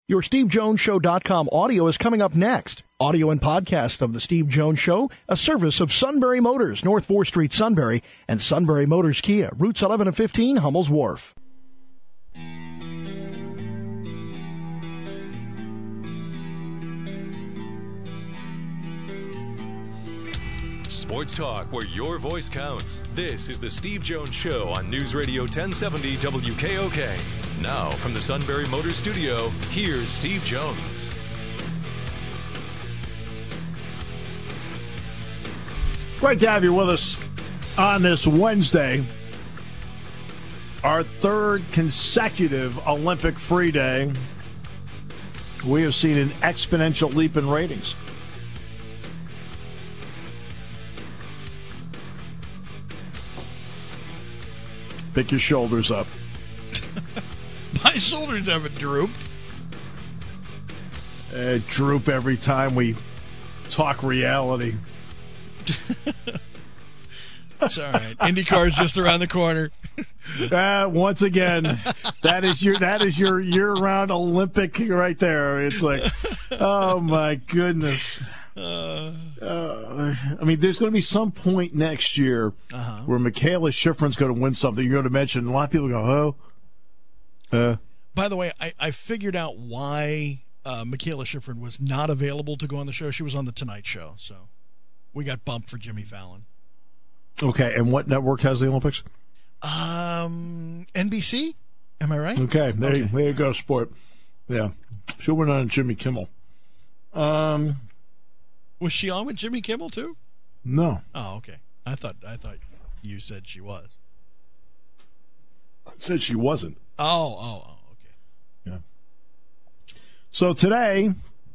Your SteveJonesShow.com audio is coming up next. Audio and podcast of The Steve Jones Show, a service of Sunbury Motors, North 4th Street, Sunbury, and Sunbury Motors Kia, routes 11 and 15, Hummel's Wharf. Sports talk where your voice counts. This is the Steve Jones Show on News Radio 1070 WKOK. Now, from the Sunbury Motors Studio, here's Steve Jones. Great to have you with us on this Wednesday, our third consecutive Olympic free day. We have seen an exponential leap in ratings. Pick your shoulders up. My shoulders haven't drooped. Droop every time we talk reality. It's all right. IndyCar's just around the corner. Once again, that is your year-round Olympic right there. It's like, oh my goodness. I mean, there's going to be some point next year where Michaela Schifrin's going to win something. You're going to mention, a lot of people go, By the way, I figured out why Michaela Schifrin was not available to go on the show. She was on the Tonight Show, so we got bumped for Jimmy Fallon. Okay, and what network has the Olympics? NBC? Am I right? Okay, there you go, sport. Yeah, she went on Jimmy Kimmel. Was she on with Jimmy Kimmel too? No. Oh, okay. I thought you said she was. I said she wasn't. Oh, okay. Yeah. So today,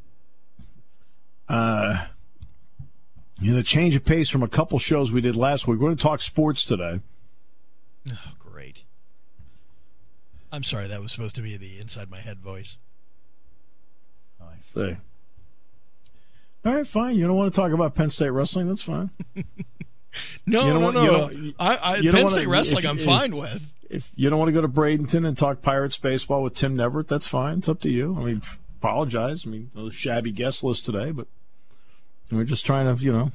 a change of pace from a couple shows we did last week. We're going to talk sports today. Oh, great. I'm sorry, that was supposed to be the inside my head voice. I see. All right, fine. You don't want to talk about Penn State wrestling? That's fine. No. Penn State wrestling I'm fine with. If you don't want to go to Bradenton and talk Pirates baseball with Tim Neverett, that's fine. It's up to you. I mean, apologize. I mean, a shabby guest list today, but we're just trying to,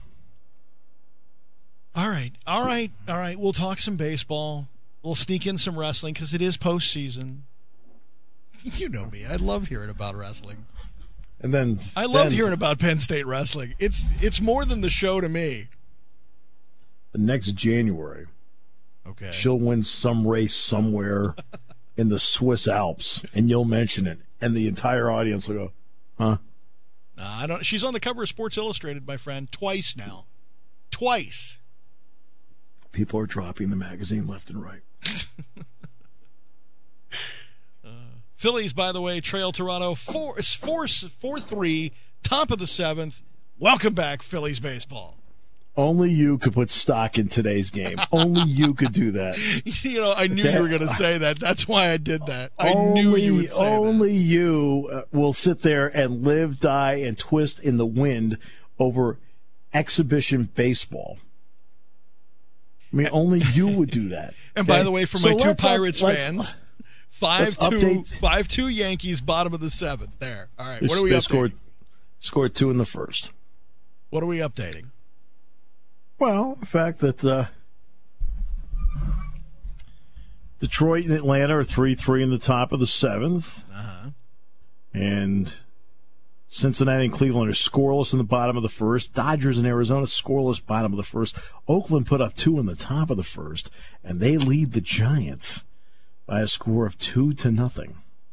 All right. We'll talk some baseball. We'll sneak in some wrestling because it is postseason. You know me. I love hearing about wrestling. And then I love hearing about Penn State wrestling. It's more than the show to me. The next January, okay, she'll win some race somewhere in the Swiss Alps, and you'll mention it, and the entire audience will go, "Huh?" I don't. She's on the cover of Sports Illustrated, my friend, twice now. Twice. People are dropping the magazine left and right. Phillies, by the way, trail Toronto 4-3, top of the 7th. Welcome back, Phillies baseball. Only you could put stock in today's game. Only you could do that. I knew you were going to say that. That's why I did that. I knew you would say that. Only you will sit there and live, die, and twist in the wind over exhibition baseball. I mean, only you would do that. And by the way, for my two Pirates fans, 5-2 Yankees, bottom of the 7th. There. All right. What are we updating? Scored 2 in the first. What are we updating? Well, the fact that Detroit and Atlanta are 3-3 in the top of the 7th. And Cincinnati and Cleveland are scoreless in the bottom of the first. Dodgers and Arizona scoreless bottom of the first. Oakland put up 2 in the top of the first, and they lead the Giants by a score of 2-0.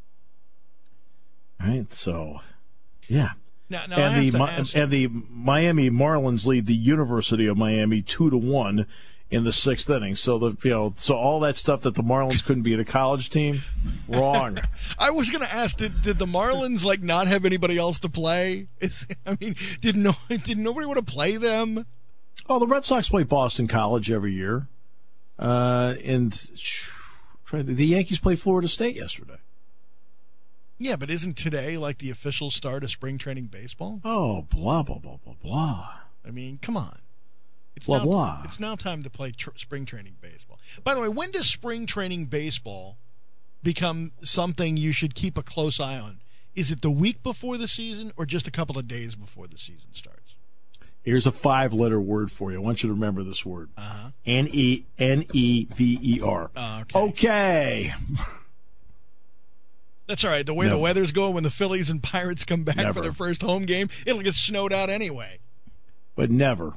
All right, so, yeah. Now and the Miami Marlins lead the University of Miami 2-1 in the 6th inning. So so all that stuff that the Marlins couldn't beat a college team, wrong. I was going to ask, did the Marlins not have anybody else to play? Did nobody want to play them? Oh, the Red Sox play Boston College every year, and the Yankees play Florida State yesterday. Yeah, but isn't today the official start of spring training baseball? Oh, blah, blah, blah, blah, blah. I mean, come on. It's now time to play spring training baseball. By the way, when does spring training baseball become something you should keep a close eye on Is it the week before the season or just a couple of days before the season starts? Here's a 5-letter word for you. I want you to remember this word. Nenever. Okay. That's all right. The way the weather's going when the Phillies and Pirates come back for their first home game, it'll get snowed out anyway. But never.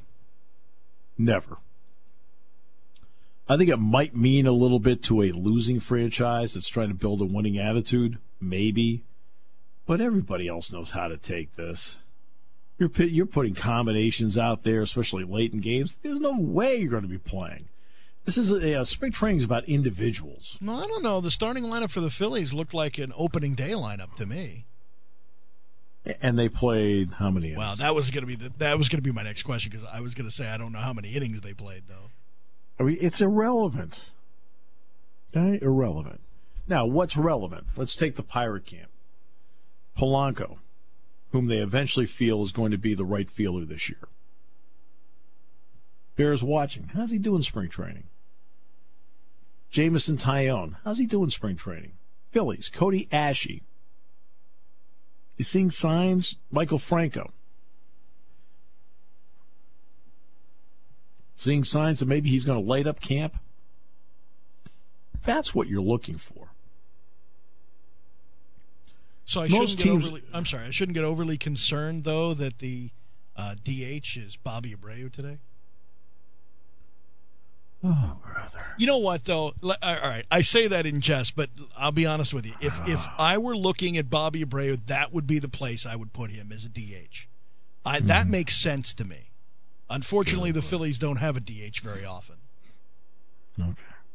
I think it might mean a little bit to a losing franchise that's trying to build a winning attitude, maybe. But everybody else knows how to take this. You're putting combinations out there, especially late in games. There's no way you're going to be playing. This is spring training is about individuals. No, I don't know. The starting lineup for the Phillies looked like an opening day lineup to me. And they played how many innings? Wow, that was going to be my next question, because I was going to say I don't know how many innings they played though. I mean, it's irrelevant. Okay, irrelevant. Now, what's relevant? Let's take the Pirate camp. Polanco, whom they eventually feel is going to be the right fielder this year. Bears watching. How's he doing spring training? Jameson Taillon. How's he doing spring training? Phillies. Cody Asche. You seeing signs? Michael Franco. Seeing signs that maybe he's going to light up camp? That's what you're looking for. So I shouldn't get overly concerned, though, that the DH is Bobby Abreu today. Oh, brother. You know what, though? All right, I say that in jest, but I'll be honest with you. If I were looking at Bobby Abreu, that would be the place I would put him as a DH. That makes sense to me. Unfortunately, the Phillies don't have a DH very often. Okay.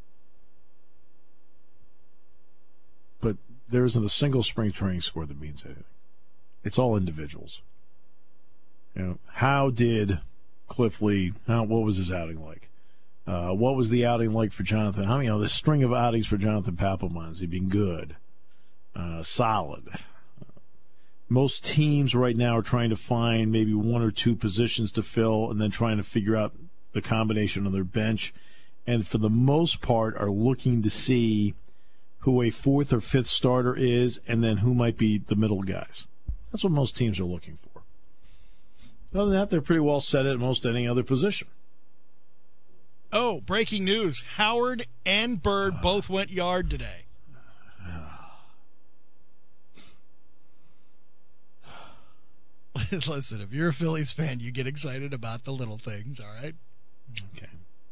But there isn't a single spring training score that means anything. It's all individuals. You know, how did Cliff Lee, what was his outing like? What was the outing like for Jonathan? The string of outings for Jonathan Papelbon, has he been good? Solid. Most teams right now are trying to find maybe one or two positions to fill and then trying to figure out the combination on their bench. And for the most part are looking to see who a fourth or fifth starter is and then who might be the middle guys. That's what most teams are looking for. Other than that, they're pretty well set at most any other position. Oh, breaking news. Howard and Bird both went yard today. Listen, if you're a Phillies fan, you get excited about the little things, all right? Okay.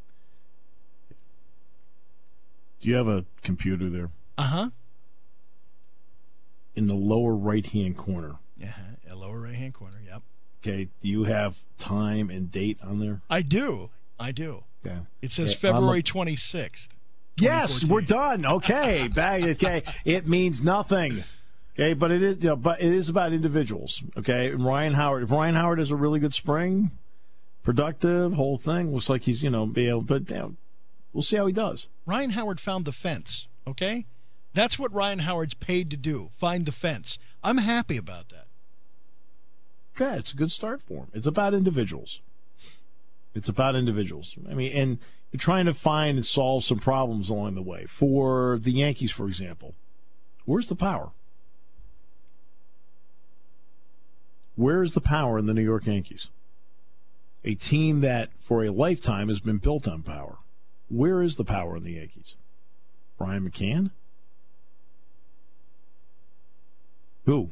Do you have a computer there? Uh-huh. In the lower right-hand corner. A lower right-hand corner, yep. Okay. Do you have time and date on there? I do. Okay. It says February 26th. Yes, we're done. Okay. Okay. It means nothing. Okay, but it is about individuals. Okay, and Ryan Howard. If Ryan Howard has a really good spring, productive, whole thing looks like he's we'll see how he does. Ryan Howard found the fence. Okay, that's what Ryan Howard's paid to do. Find the fence. I'm happy about that. Yeah, it's a good start for him. It's about individuals. I mean, and you're trying to find and solve some problems along the way. For the Yankees, for example, where's the power? Where is the power in the New York Yankees? A team that for a lifetime has been built on power. Where is the power in the Yankees? Brian McCann? Who?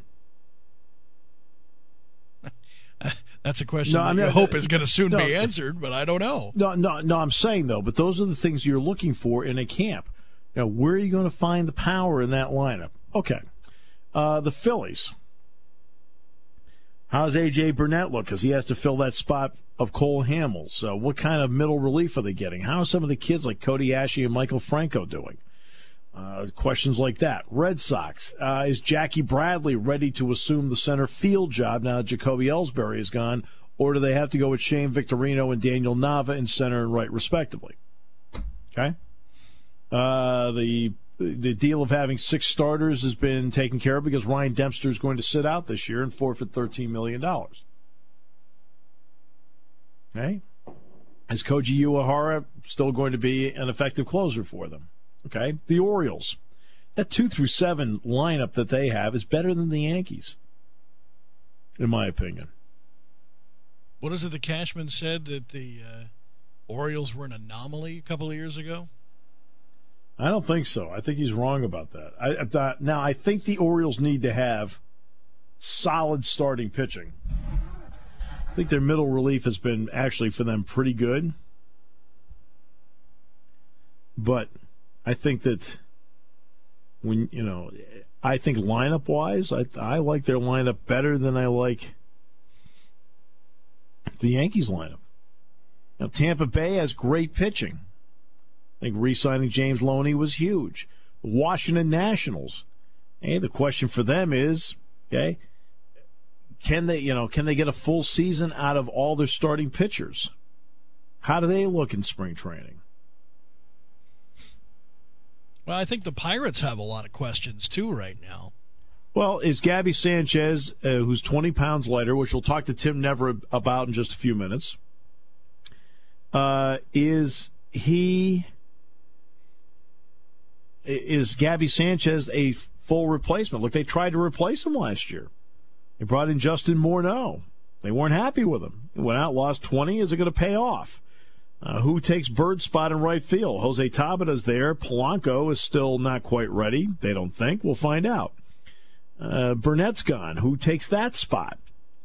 That's a question I hope is going to soon be answered, but I don't know. No, I'm saying, though, but those are the things you're looking for in a camp. Now, where are you going to find the power in that lineup? Okay. The Phillies. How's A.J. Burnett look? Because he has to fill that spot of Cole Hamels. So what kind of middle relief are they getting? How are some of the kids like Cody Asche and Michael Franco doing? Questions like that. Red Sox. Is Jackie Bradley ready to assume the center field job now that Jacoby Ellsbury is gone? Or do they have to go with Shane Victorino and Daniel Nava in center and right, respectively? Okay. The deal of having 6 starters has been taken care of because Ryan Dempster is going to sit out this year and forfeit $13 million. Okay? Is Koji Uehara still going to be an effective closer for them? Okay? The Orioles That 2-7 lineup that they have is better than the Yankees, in my opinion. What is it that Cashman said, that the Orioles were an anomaly a couple of years ago? I don't think so. I think he's wrong about that. Now, I think the Orioles need to have solid starting pitching. I think their middle relief has been actually for them pretty good. But I think that I think lineup-wise, I like their lineup better than I like the Yankees lineup. Now, Tampa Bay has great pitching. I think re-signing James Loney was huge. The Washington Nationals. Hey, the question for them is, okay, can they get a full season out of all their starting pitchers? How do they look in spring training? Well, I think the Pirates have a lot of questions, too, right now. Well, is Gabby Sanchez, who's 20 pounds lighter, which we'll talk to Tim Never about in just a few minutes, is Gabby Sanchez a full replacement? Look, they tried to replace him last year. They brought in Justin Morneau. They weren't happy with him. He went out, lost 20. Is it going to pay off? Who takes Bird's spot in right field? Jose Tabata's there. Polanco is still not quite ready. They don't think. We'll find out. Burnett's gone. Who takes that spot?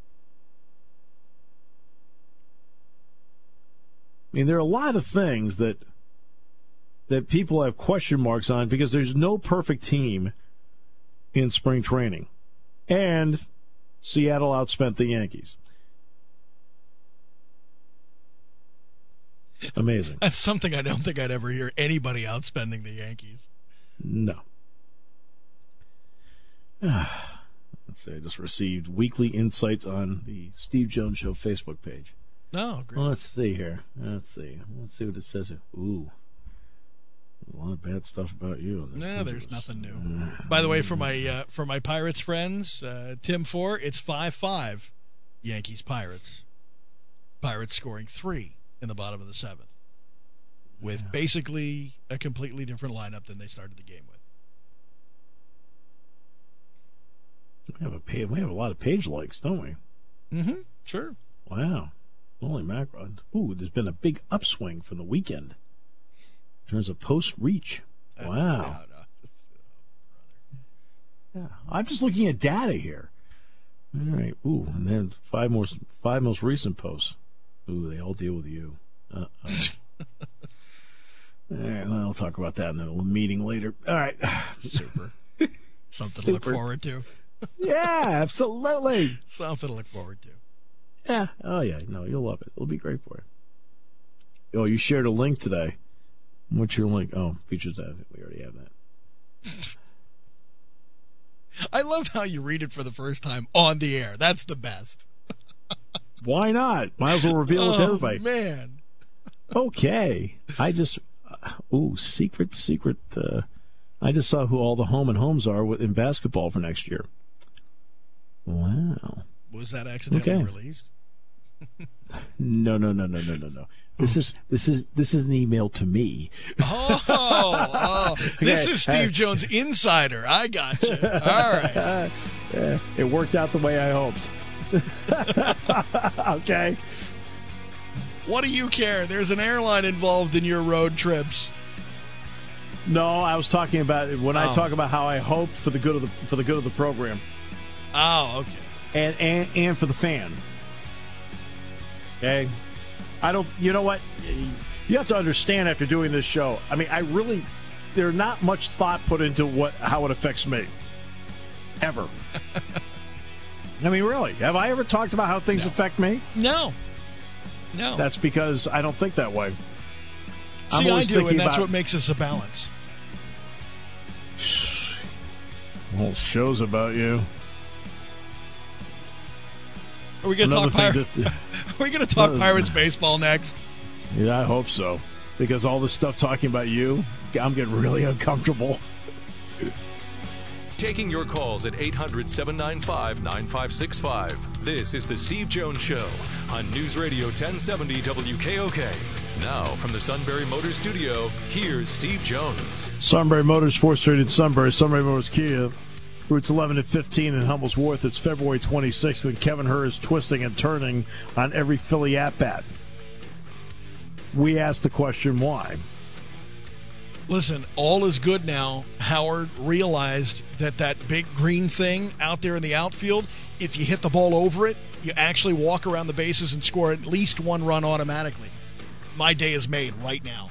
I mean, there are a lot of things that people have question marks on because there's no perfect team in spring training. And Seattle outspent the Yankees. Amazing. That's something I don't think I'd ever hear anybody outspending the Yankees. No. Let's see, I just received weekly insights on the Steve Jones Show Facebook page. Oh, great. Well, let's see here. Let's see what it says here. Ooh. A lot of bad stuff about you. No, there's nothing new. By the way, for my Pirates friends, Tim 4, it's 5-5. Yankees Pirates. Pirates scoring 3 in the bottom of the 7th, with basically a completely different lineup than they started the game with. We have a lot of page likes, don't we? Mm-hmm. Sure. Wow. Holy mackerel. Ooh, there's been a big upswing from the weekend in terms of post reach. Wow. Yeah. I'm just looking at data here. All right. Ooh, and then five most recent posts. Ooh, they all deal with you. All right, well, I'll talk about that in a meeting later. All right. Super. Something to look forward to. Yeah, absolutely. Something to look forward to. Yeah. Oh, yeah. No, you'll love it. It'll be great for you. Oh, you shared a link today. What's your link? Oh, features that. We already have that. I love how you read it for the first time on the air. That's the best. Why not? Might as well reveal it to everybody. Man. Okay. I just, secret. I just saw who all the home and homes are in basketball for next year. Wow. Was that accidentally released? No. This is an email to me. Oh. This is Steve Jones Insider. I got you. All right. It worked out the way I hoped. Okay. What do you care? There's an airline involved in your road trips. No, I was talking about when I talk about how I hoped for the good of the program. Oh, okay. And for the fan. Okay. I don't. You know what? You have to understand after doing this show. I mean, there's not much thought put into how it affects me. Ever. I mean, really, have I ever talked about how things affect me? No. That's because I don't think that way. See, I do, and that's what makes us a balance. Whole show's about you. Are we going to talk Pirates? Are we going to talk Pirates baseball next? Yeah, I hope so. Because all this stuff talking about you, I'm getting really uncomfortable. Taking your calls at 800-795-9565. This is The Steve Jones Show on News Radio 1070 WKOK. Now, from the Sunbury Motors Studio, here's Steve Jones. Sunbury Motors, 4th Street in Sunbury. Sunbury Motors Kia, routes 11 and 15 in Hummel's Wharf. It's February 26th, and Kevin Herr is twisting and turning on every Philly at-bat. We asked the question, why? Listen, all is good now. Howard realized that big green thing out there in the outfield, if you hit the ball over it, you actually walk around the bases and score at least one run automatically. My day is made right now.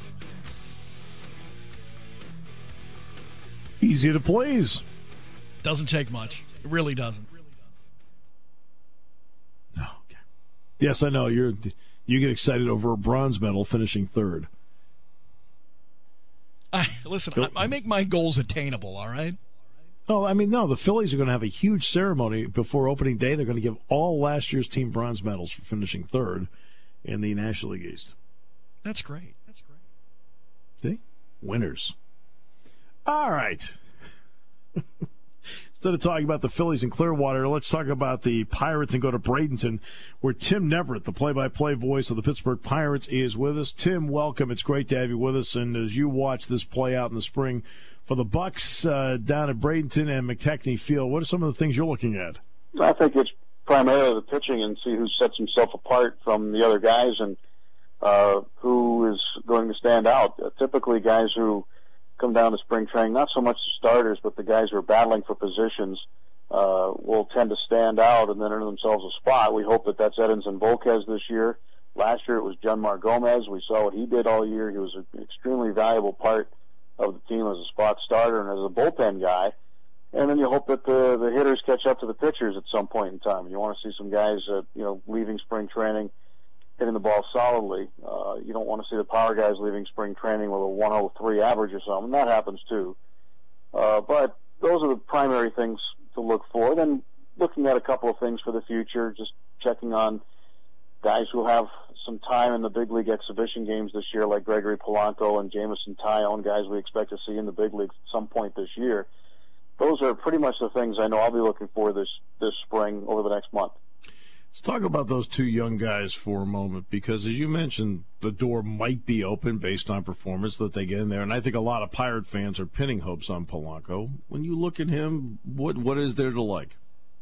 Easy to please. Doesn't take much. It really doesn't. No. Okay. Yes, I know. You get excited over a bronze medal finishing third. Listen, I make my goals attainable, all right? Oh, I mean, no, the Phillies are going to have a huge ceremony before opening day. They're going to give all last year's team bronze medals for finishing third in the National League East. That's great. See? Winners. All right. Instead of talking about the Phillies in Clearwater, let's talk about the Pirates and go to Bradenton, where Tim Neverett, the play-by-play voice of the Pittsburgh Pirates, is with us. Tim, welcome. It's great to have you with us. And as you watch this play out in the spring for the Bucks down at Bradenton and McTechnie Field, what are some of the things you're looking at? I think it's primarily the pitching and see who sets himself apart from the other guys and who is going to stand out. Typically, guys who come down to spring training, not so much the starters, but the guys who are battling for positions will tend to stand out and then earn themselves a spot. We hope that that's Edinson Volquez this year. Last year it was Janmar Gomez. We saw what he did all year. He was an extremely valuable part of the team as a spot starter and as a bullpen guy. And then you hope that the hitters catch up to the pitchers at some point in time. You want to see some guys leaving spring training hitting the ball solidly. You don't want to see the power guys leaving spring training with a 103 average or something. That happens too. But those are the primary things to look for. Then looking at a couple of things for the future, just checking on guys who have some time in the big league exhibition games this year, like Gregory Polanco and Jameson Taillon, guys we expect to see in the big leagues at some point this year. Those are pretty much the things I know I'll be looking for this spring over the next month. Let's talk about those two young guys for a moment, because as you mentioned, the door might be open based on performance that they get in there, and I think a lot of Pirate fans are pinning hopes on Polanco. When you look at him, what is there to like?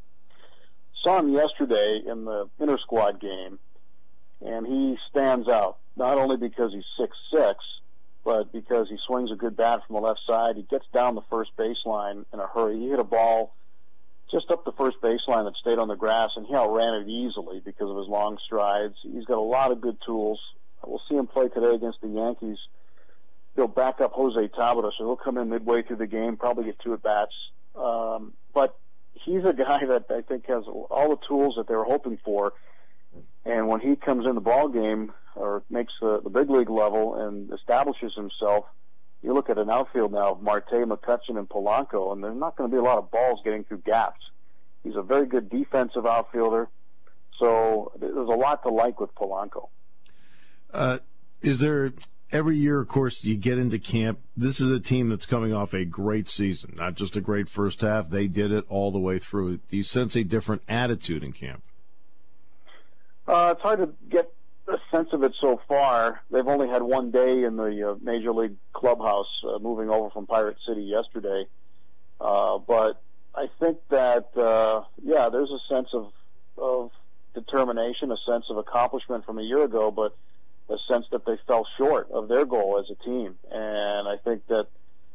Saw him yesterday in the inter-squad game, and he stands out, not only because he's 6'6", but because he swings a good bat from the left side. He gets down the first baseline in a hurry. He hit a ball just up the first baseline that stayed on the grass, and he outran it easily because of his long strides. He's got a lot of good tools. We'll see him play today against the Yankees. He'll back up Jose Tabata, so he'll come in midway through the game, probably get 2 at-bats. But he's a guy that I think has all the tools that they were hoping for, and when he comes in the ball game or makes the big league level and establishes himself, you look at an outfield now of Marte, McCutchen, and Polanco, and there's not going to be a lot of balls getting through gaps. He's a very good defensive outfielder, so there's a lot to like with Polanco. Is there, every year, of course, you get into camp, this is a team that's coming off a great season, not just a great first half. They did it all the way through. Do you sense a different attitude in camp? It's hard to get a sense of it so far. They've only had one day in the Major League clubhouse, moving over from Pirate City yesterday. But I think that, there's a sense of determination, a sense of accomplishment from a year ago, but a sense that they fell short of their goal as a team. And I think that's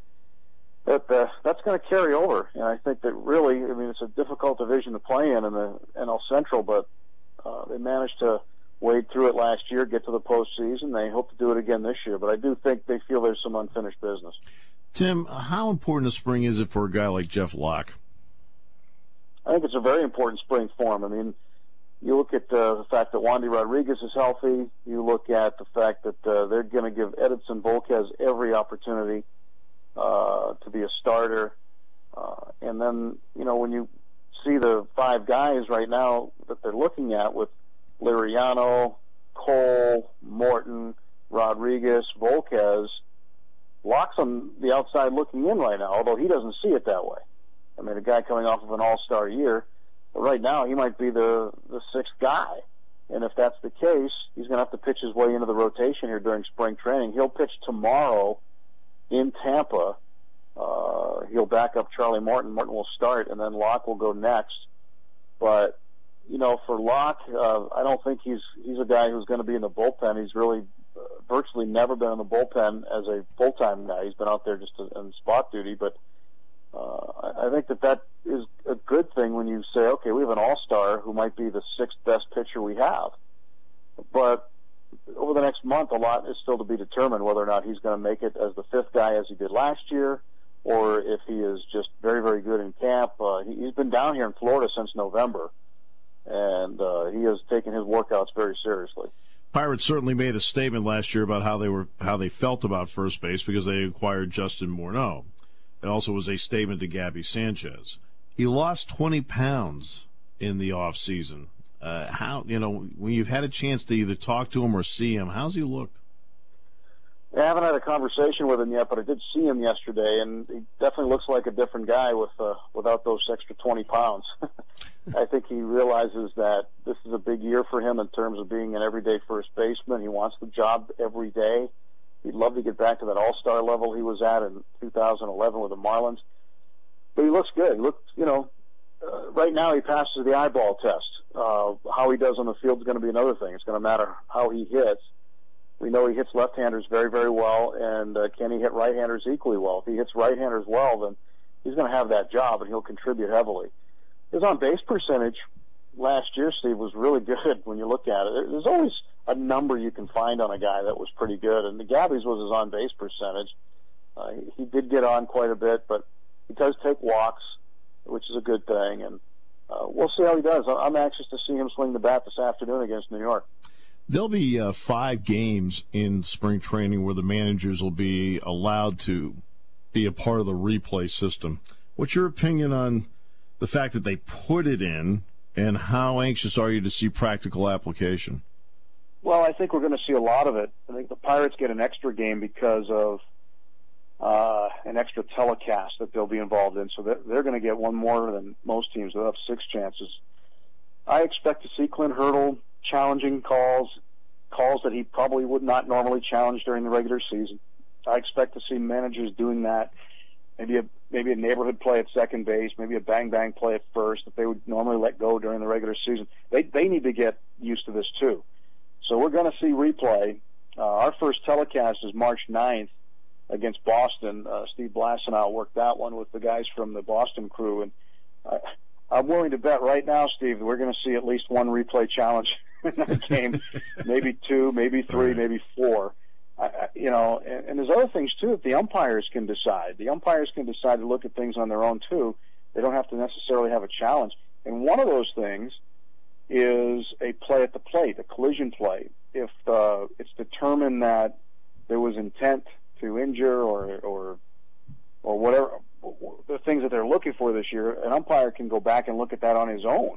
going to carry over. And I think that really, it's a difficult division to play in the NL Central, but they managed to wade through it last year, get to the postseason. They hope to do it again this year, but I do think they feel there's some unfinished business. Tim, how important a spring is it for a guy like Jeff Locke? I think it's a very important spring for him. You look at the fact that Wandy Rodriguez is healthy. You look at the fact that they're going to give Edinson Volquez every opportunity to be a starter. And then, when you see the 5 guys right now that they're looking at with Liriano, Cole, Morton, Rodriguez, Volquez, Locke's on the outside looking in right now, although he doesn't see it that way. I mean, a guy coming off of an all-star year, but right now he might be the sixth guy. And if that's the case, he's going to have to pitch his way into the rotation here during spring training. He'll pitch tomorrow in Tampa. He'll back up Charlie Morton. Morton will start, and then Locke will go next. But, you know, for Locke, I don't think he's a guy who's going to be in the bullpen. He's really virtually never been in the bullpen as a full-time guy. He's been out there just in spot duty. But I think that is a good thing when you say, okay, we have an all-star who might be the sixth best pitcher we have. But over the next month, a lot is still to be determined whether or not he's going to make it as the fifth guy as he did last year, or if he is just very, very good in camp. He's been down here in Florida since November, and he has taken his workouts very seriously. Pirates certainly made a statement last year about how they felt about first base because they acquired Justin Morneau. It also was a statement to Gabby Sanchez. He lost 20 pounds in the off season. When you've had a chance to either talk to him or see him, how's he looked? I haven't had a conversation with him yet, but I did see him yesterday, and he definitely looks like a different guy without those extra 20 pounds. I think he realizes that this is a big year for him in terms of being an everyday first baseman. He wants the job every day. He'd love to get back to that all-star level he was at in 2011 with the Marlins. But he looks good. He looks, right now he passes the eyeball test. How he does on the field is going to be another thing. It's going to matter how he hits. We know he hits left-handers very, very well, and can he hit right-handers equally well? If he hits right-handers well, then he's going to have that job, and he'll contribute heavily. His on-base percentage last year, Steve, was really good when you look at it. There's always a number you can find on a guy that was pretty good, and the Gabby's was his on-base percentage. He did get on quite a bit, but he does take walks, which is a good thing, and we'll see how he does. I'm anxious to see him swing the bat this afternoon against New York. There'll be 5 games in spring training where the managers will be allowed to be a part of the replay system. What's your opinion on the fact that they put it in, and how anxious are you to see practical application? Well, I think we're going to see a lot of it. I think the Pirates get an extra game because of an extra telecast that they'll be involved in, so they're going to get one more than most teams. They'll have 6 chances. I expect to see Clint Hurdle challenging calls that he probably would not normally challenge during the regular season. I expect to see managers doing that. Maybe a neighborhood play at second base, maybe a bang-bang play at first that they would normally let go during the regular season. They need to get used to this too. So we're going to see replay. Our first telecast is March 9th against Boston. Steve Blasinow worked that one with the guys from the Boston crew. And I'm willing to bet right now, Steve, that we're going to see at least one replay challenge in that game, maybe 2, maybe 3, maybe 4. And there's other things too that the umpires can decide. The umpires can decide to look at things on their own too. They don't have to necessarily have a challenge. And one of those things is a play at the plate, a collision play. If it's determined that there was intent to injure or whatever the things that they're looking for this year, an umpire can go back and look at that on his own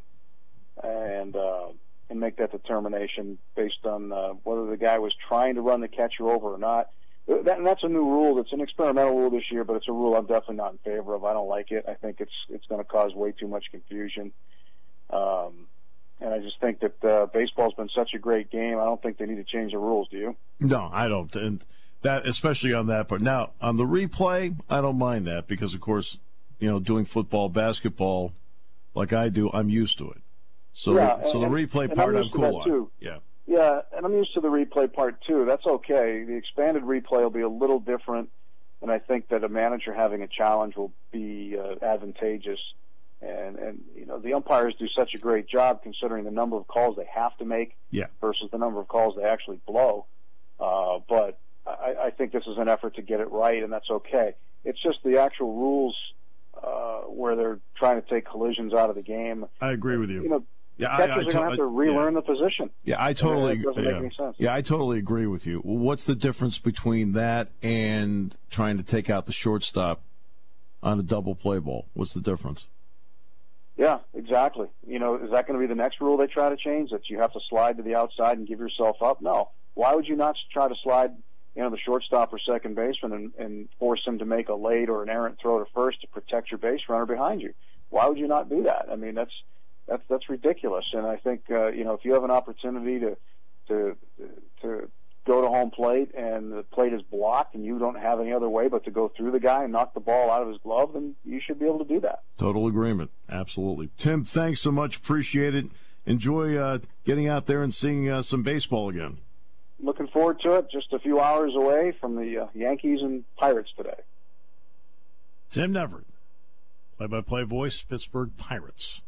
and make that determination based on whether the guy was trying to run the catcher over or not. And that's a new rule. That's an experimental rule this year, but it's a rule I'm definitely not in favor of. I don't like it. I think it's going to cause way too much confusion. And I just think that baseball's been such a great game. I don't think they need to change the rules. Do you? No, I don't. And that, especially on that part. Now, on the replay, I don't mind that because, of course, doing football, basketball, like I do, I'm used to it. So, the replay part, I'm cool on. Yeah, and I'm used to the replay part too. That's okay. The expanded replay will be a little different, and I think that a manager having a challenge will be advantageous. And the umpires do such a great job considering the number of calls they have to make versus the number of calls they actually blow. But I think this is an effort to get it right, and that's okay. It's just the actual rules where they're trying to take collisions out of the game. I agree with you. Catchers are going to have to relearn the position. Yeah, I totally agree. It doesn't make any sense. Yeah, I totally agree with you. What's the difference between that and trying to take out the shortstop on a double play ball? What's the difference? Yeah, exactly. Is that going to be the next rule they try to change, that you have to slide to the outside and give yourself up? No. Why would you not try to slide the shortstop or second baseman and force him to make a late or an errant throw to first to protect your base runner behind you. Why would you not do that? I mean, that's ridiculous. And I think if you have an opportunity to go to home plate and the plate is blocked and you don't have any other way but to go through the guy and knock the ball out of his glove, then you should be able to do that. Total agreement. Absolutely. Tim, thanks so much. Appreciate it. Enjoy getting out there and seeing some baseball again. Looking forward to it. Just a few hours away from the Yankees and Pirates today. Tim Neverett, play-by-play voice, Pittsburgh Pirates.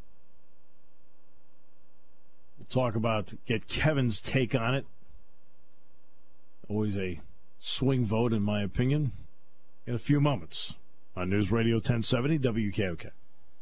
We'll talk about, get Kevin's take on it. Always a swing vote, in my opinion, in a few moments on News Radio 1070 WKOK.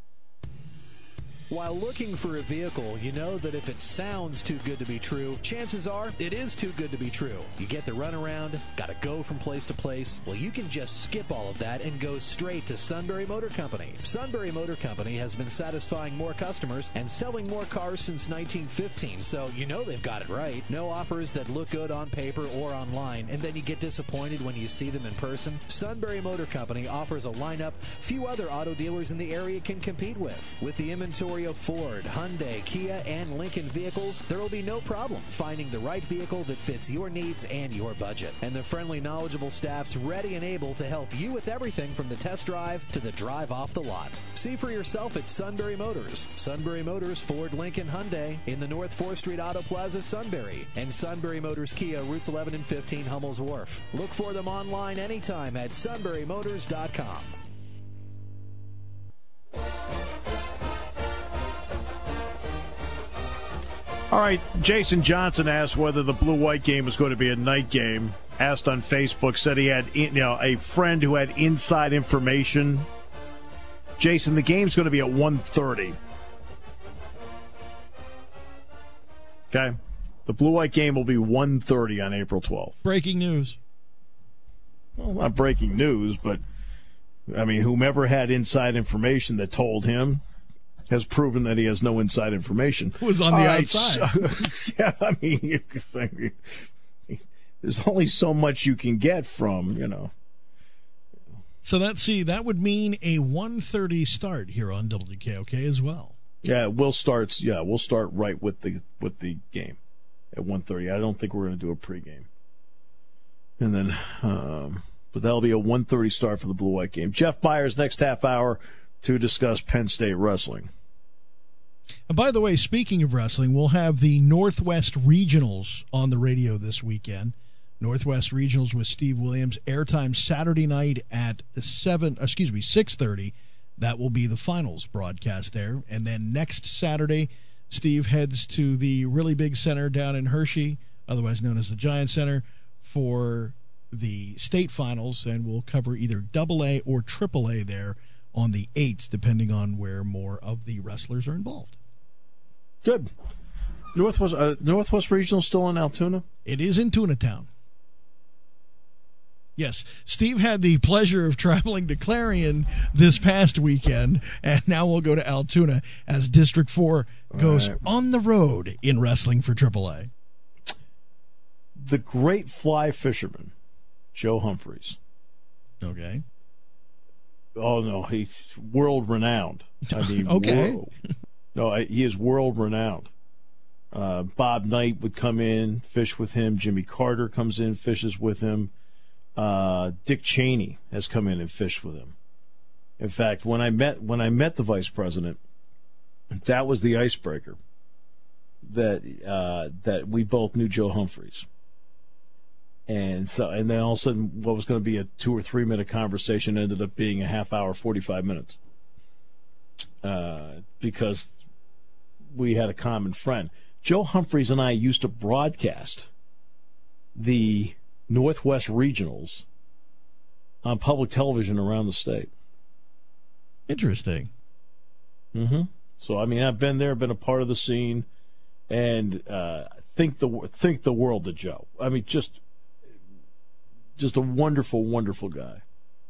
While looking for a vehicle, you know that if it sounds too good to be true, chances are it is too good to be true. You get the runaround, got to go from place to place. Well, you can just skip all of that and go straight to Sunbury Motor Company. Sunbury Motor Company has been satisfying more customers and selling more cars since 1915, so you know they've got it right. No offers that look good on paper or online, and then you get disappointed when you see them in person. Sunbury Motor Company offers a lineup few other auto dealers in the area can compete with. With the inventory of Ford, Hyundai, Kia, and Lincoln vehicles, there will be no problem finding the right vehicle that fits your needs and your budget. And the friendly, knowledgeable staff's ready and able to help you with everything from the test drive to the drive off the lot. See for yourself at Sunbury Motors. Sunbury Motors, Ford, Lincoln, Hyundai in the North 4th Street Auto Plaza, Sunbury. And Sunbury Motors Kia, routes 11 and 15, Hummel's Wharf. Look for them online anytime at sunburymotors.com. All right, Jason Johnson asked whether the blue-white game was going to be a night game. Asked on Facebook, said he had a friend who had inside information. Jason, the game's going to be at 1:30. Okay? The blue-white game will be 1:30 on April 12th. Breaking news. Well, not breaking news, but, I mean, whomever had inside information that told him has proven that he has no inside information. Was on the outside. So, yeah, I mean, there's only so much you can get from, So that would mean a 1:30 start here on WKOK as well. Yeah, we'll start right with the game at 1:30. I don't think we're going to do a pregame. And then, but that'll be a 1:30 start for the blue-white game. Jeff Byers next half hour to discuss Penn State wrestling. And by the way, speaking of wrestling, we'll have the Northwest Regionals on the radio this weekend. Northwest Regionals with Steve Williams. Airtime Saturday night at 6:30. That will be the finals broadcast there. And then next Saturday, Steve heads to the really big center down in Hershey, otherwise known as the Giant Center, for the state finals, and we'll cover either AA or AAA there on the 8th, depending on where more of the wrestlers are involved. Good. Northwest Regional still in Altoona? It is in Tuna Town. Yes, Steve had the pleasure of traveling to Clarion this past weekend, and now we'll go to Altoona as District 4 goes on the road in wrestling for AAA. The great fly fisherman, Joe Humphreys. Okay. Oh, no, he's world-renowned. I mean, okay. He is world-renowned. Bob Knight would come in, fish with him. Jimmy Carter comes in, fishes with him. Dick Cheney has come in and fished with him. In fact, when I met the vice president, that was the icebreaker. That we both knew Joe Humphreys. And then all of a sudden, what was going to be a 2 or 3 minute conversation ended up being a half hour, 45 minutes, because we had a common friend. Joe Humphreys and I used to broadcast the Northwest Regionals on public television around the state. Interesting. Mm-hmm. So I mean, I've been there, been a part of the scene, and think the world of Joe. I mean, just a wonderful, wonderful guy.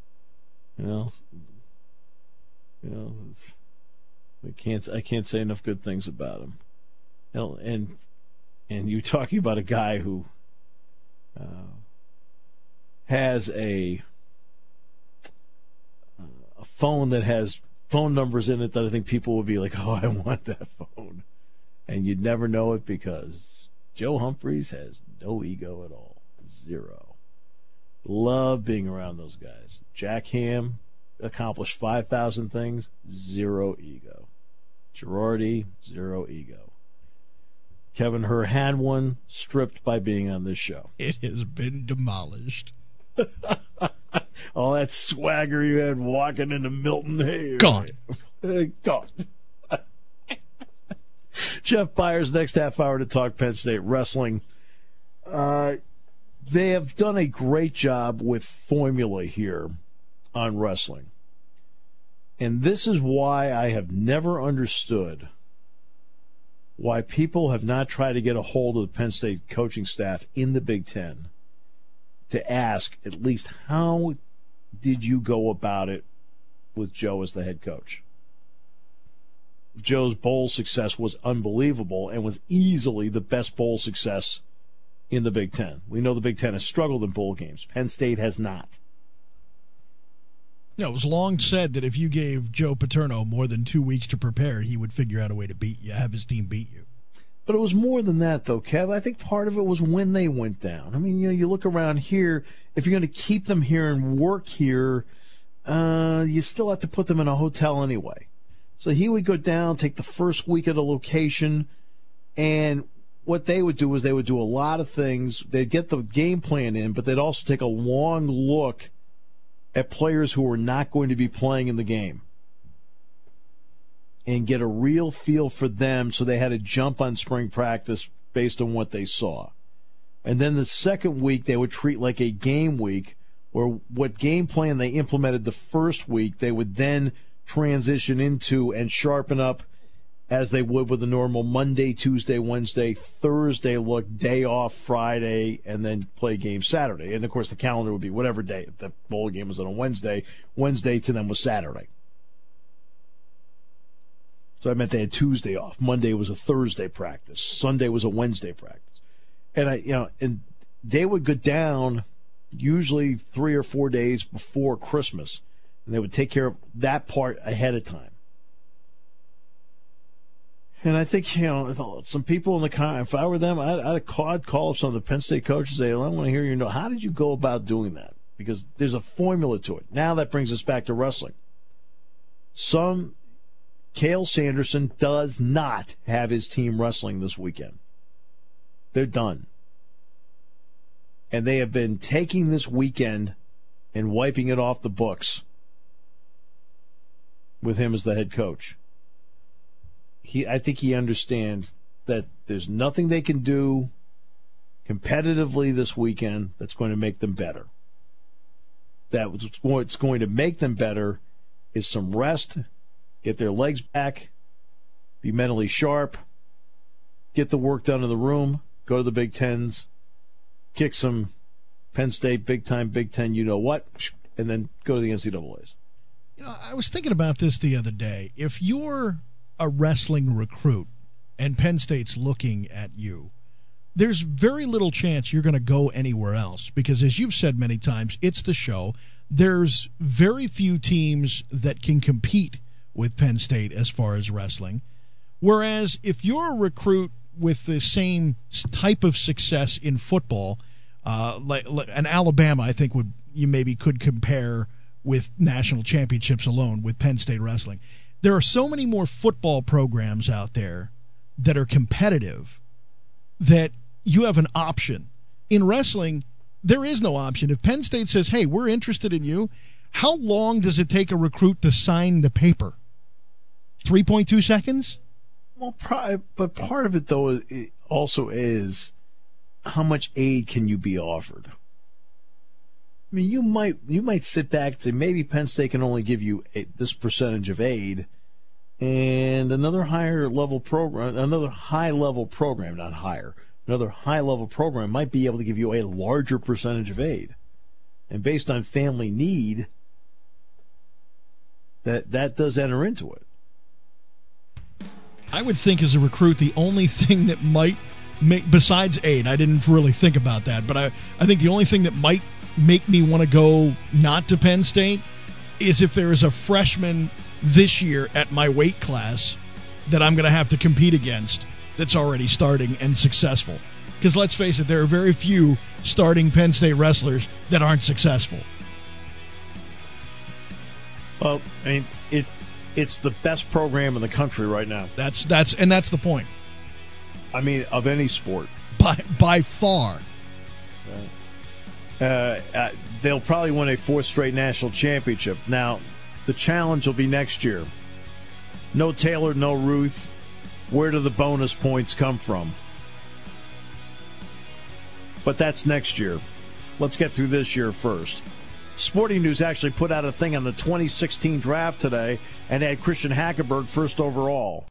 I can't say enough good things about him. And you talking about a guy who has a phone that has phone numbers in it that I think people would be like, oh, I want that phone. And you'd never know it because Joe Humphreys has no ego at all. Zero. Love being around those guys. Jack Ham accomplished 5,000 things. Zero ego. Girardi, zero ego. Kevin Herr had one, stripped by being on this show. It has been demolished. All that swagger you had walking into Milton Hayes. Gone. Gone. Jeff Byers, next half hour to talk Penn State wrestling. They have done a great job with formula here on wrestling. And this is why I have never understood why people have not tried to get a hold of the Penn State coaching staff in the Big Ten to ask at least how did you go about it with Joe as the head coach. Joe's bowl success was unbelievable and was easily the best bowl success in the Big Ten. We know the Big Ten has struggled in bowl games. Penn State has not. Yeah, it was long said that if you gave Joe Paterno more than 2 weeks to prepare, he would figure out a way to beat you, have his team beat you. But it was more than that, though, Kev. I think part of it was when they went down. I mean, you look around here, if you're going to keep them here and work here, you still have to put them in a hotel anyway. So he would go down, take the first week at a location, and what they would do is they would do a lot of things. They'd get the game plan in, but they'd also take a long look at players who were not going to be playing in the game and get a real feel for them, so they had to jump on spring practice based on what they saw. And then the second week they would treat like a game week, where what game plan they implemented the first week they would then transition into and sharpen up as they would with a normal Monday, Tuesday, Wednesday, Thursday look, day off Friday, and then play game Saturday. And, of course, the calendar would be whatever day. If the bowl game was on a Wednesday, Wednesday to them was Saturday. So I meant they had Tuesday off. Monday was a Thursday practice. Sunday was a Wednesday practice. And and they would go down usually 3 or 4 days before Christmas, and they would take care of that part ahead of time. And I think, some people in the car, if I were them, I'd call up some of the Penn State coaches and say, I want to hear how did you go about doing that? Because there's a formula to it. Now that brings us back to wrestling. Cale Sanderson does not have his team wrestling this weekend. They're done. And they have been taking this weekend and wiping it off the books with him as the head coach. I think he understands that there's nothing they can do competitively this weekend that's going to make them better. That what's going to make them better is some rest, get their legs back, be mentally sharp, get the work done in the room, go to the Big Tens, kick some Penn State Big Ten, you-know-what, and then go to the NCAAs. I was thinking about this the other day. If you're a wrestling recruit and Penn State's looking at you, there's very little chance you're going to go anywhere else because, as you've said many times, it's the show. There's very few teams that can compete with Penn State as far as wrestling. Whereas if you're a recruit with the same type of success in football, like an Alabama, I think could compare with national championships alone with Penn State wrestling. There are so many more football programs out there that are competitive that you have an option. In wrestling, there is no option. If Penn State says, hey, we're interested in you, how long does it take a recruit to sign the paper? 3.2 seconds? Well, but part of it, though, it also is how much aid can you be offered? I mean, you might sit back and say maybe Penn State can only give you this percentage of aid, and another high-level program might be able to give you a larger percentage of aid. And based on family need, that does enter into it. I would think as a recruit the only thing that might besides 8. I didn't really think about that, but I think the only thing that might make me want to go not to Penn State is if there is a freshman this year at my weight class that I'm going to have to compete against that's already starting and successful. Because let's face it, there are very few starting Penn State wrestlers that aren't successful. Well, I mean, it's the best program in the country right now. That's the point. I mean, of any sport. By far. They'll probably win a 4th straight national championship. Now, the challenge will be next year. No Taylor, no Ruth. Where do the bonus points come from? But that's next year. Let's get through this year first. Sporting News actually put out a thing on the 2016 draft today and had Christian Hackenberg first overall.